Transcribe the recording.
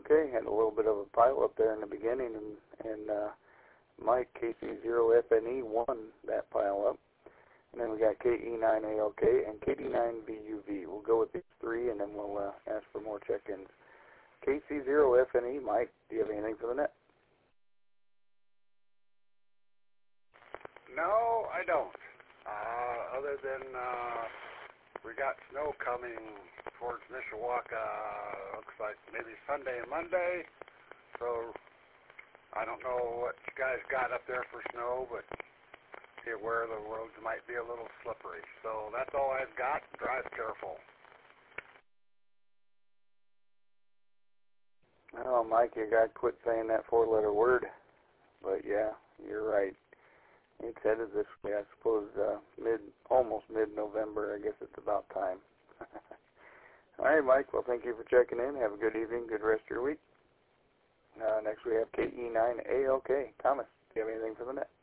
Okay, had a little bit of a pile up there in the beginning, and Mike, KC0FNE, won that pile up. And then we got KE9ALK and KD9VUV. We'll go with these three, and then we'll ask for more check-ins. KC0FNE, Mike, do you have anything for the net? No, I don't. Other than we got snow coming towards Mishawaka, looks like maybe Sunday and Monday. So I don't know what you guys got up there for snow, but be aware the roads might be a little slippery. So that's all I've got. Drive careful. Oh, Mike, you got to quit saying that four-letter word. But yeah, you're right. It's headed this way, I suppose, almost mid-November. I guess it's about time. All right, Mike. Well, thank you for checking in. Have a good evening. Good rest of your week. Next we have KE9ALK. Thomas, do you have anything for the net?